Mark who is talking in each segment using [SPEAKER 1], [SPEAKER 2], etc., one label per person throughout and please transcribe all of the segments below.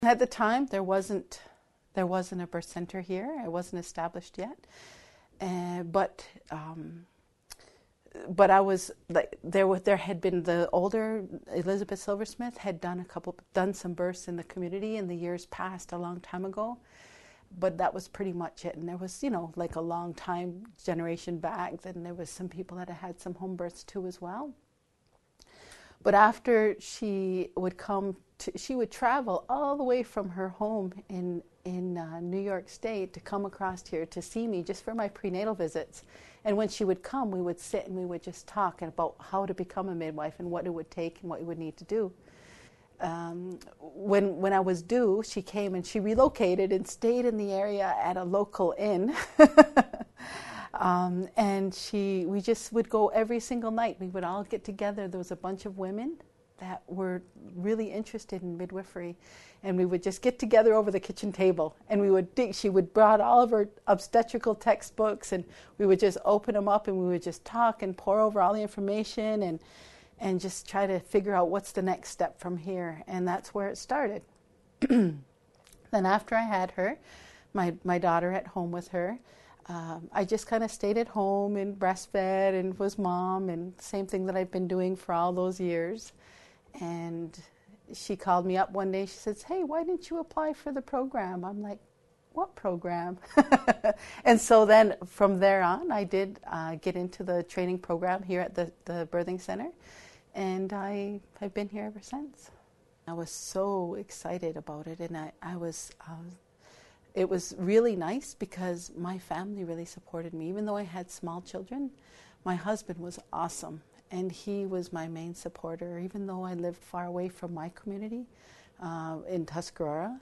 [SPEAKER 1] At the time, there wasn't a birth center here. It wasn't established yet, but I was like there had been the older Elizabeth Silversmith had done some births in the community in the years past a long time ago, but that was pretty much it. And there was like a long time generation back, then there was some people that had some home births too as well. But after she would travel all the way from her home in New York State to come across here to see me just for my prenatal visits. And when she would come, we would sit and we would just talk about how to become a midwife and what it would take and what you would need to do. When I was due, she came and she relocated and stayed in the area at a local inn. And we just would go every single night. We would all get together. There was a bunch of women that were really interested in midwifery, and we would just get together over the kitchen table, and she would brought all of her obstetrical textbooks, and we would just open them up, and we would just talk and pour over all the information and just try to figure out what's the next step from here. And that's where it started. Then after I had her, my daughter at home with her, I just kind of stayed at home and breastfed and was mom, and same thing that I've been doing for all those years. And she called me up one day. She says, "Hey, why didn't you apply for the program?" I'm like, "What program?" And so then from there on, I did get into the training program here at the birthing center, and I've been here ever since. I was so excited about it, and it was really nice because my family really supported me. Even though I had small children, my husband was awesome, and he was my main supporter. Even though I lived far away from my community in Tuscarora,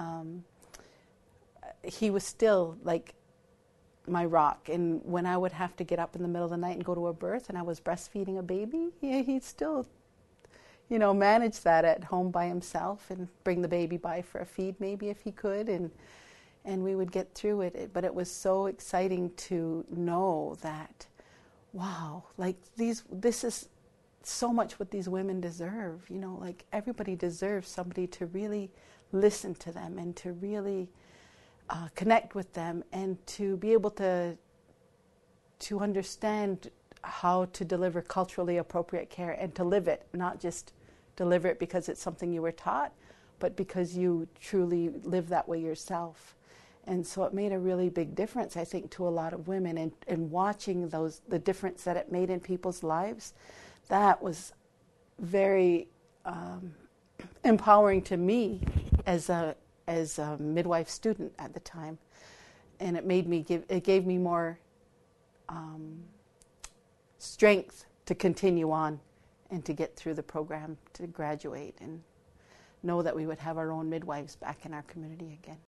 [SPEAKER 1] he was still like my rock. And when I would have to get up in the middle of the night and go to a birth and I was breastfeeding a baby, he'd still manage that at home by himself and bring the baby by for a feed maybe if he could, and we would get through it. But it was so exciting to know that, wow, like this is so much what these women deserve. Like everybody deserves somebody to really listen to them and to really connect with them and to be able to understand how to deliver culturally appropriate care and to live it, not just deliver it because it's something you were taught, but because you truly live that way yourself. And so it made a really big difference, I think, to a lot of women. And watching the difference that it made in people's lives, that was very empowering to me as a midwife student at the time. And it gave me more strength to continue on and to get through the program, to graduate and know that we would have our own midwives back in our community again.